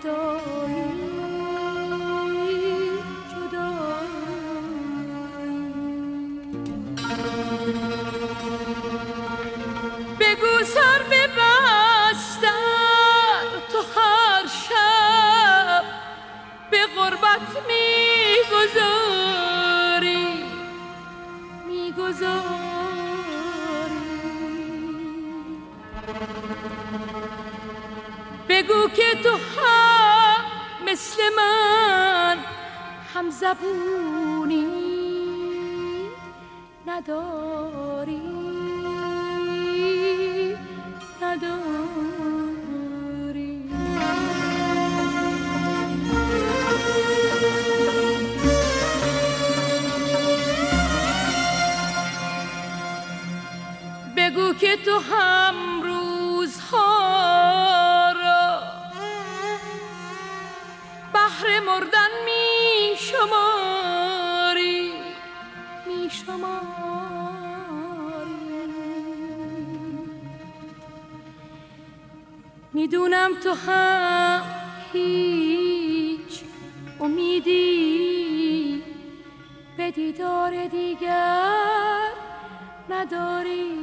جدایی بگو سر ببستر تو هر شب به غربت میگذاری بگو که تو هم مثل من هم زبونی نداری بگو که تو هم روزها را بهر مردن میشماری میدونم تو هم هیچ امیدی به دیدار دیگر نداری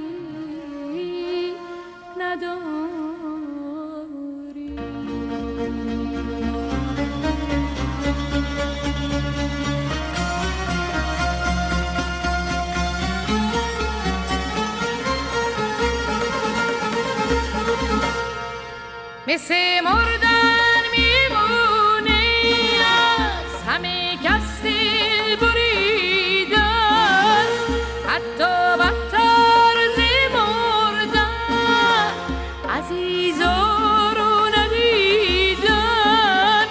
مثل مردن میمونی از همه کس دل بریدن، حتی بدتر ز مردن عزیزا رو ندیدن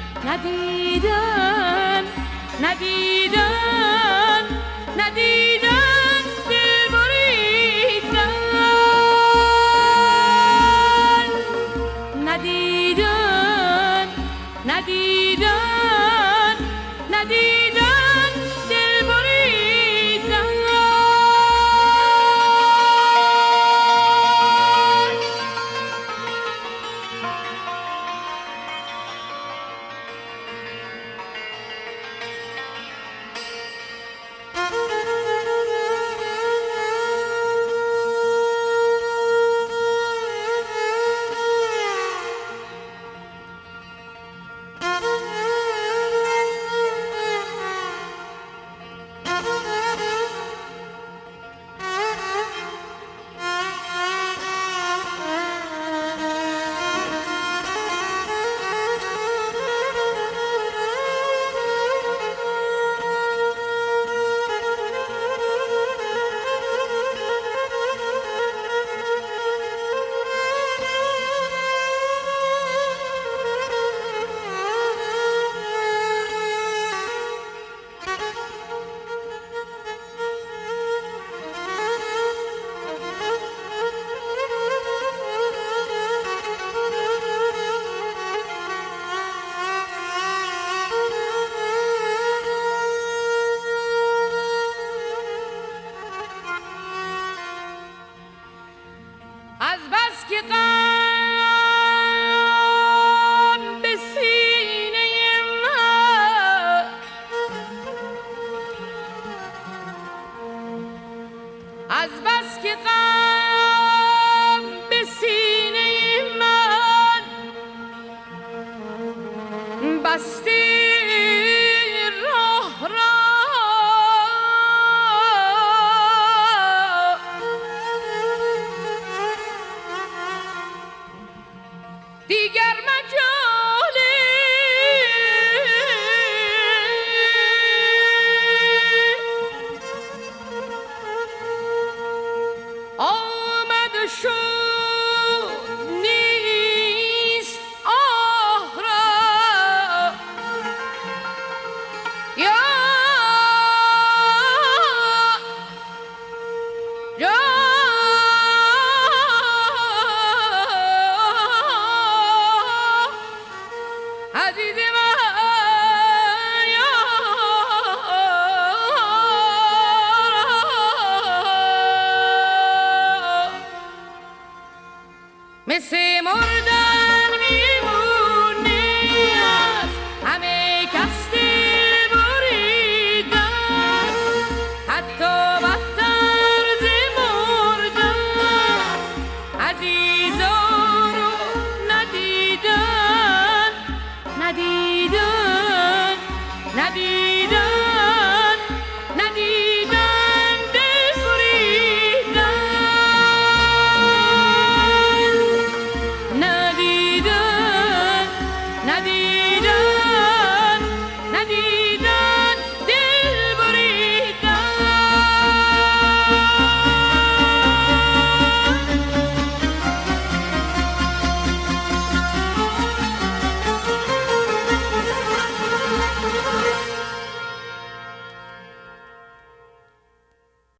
دل بریدن، ندیدن دل بریدن. از بس که غم به سینه من، از بس که غم به سینه من بستی راه را، دیگر مجال آمد شد نیست آه را، عزیز من مثل مردن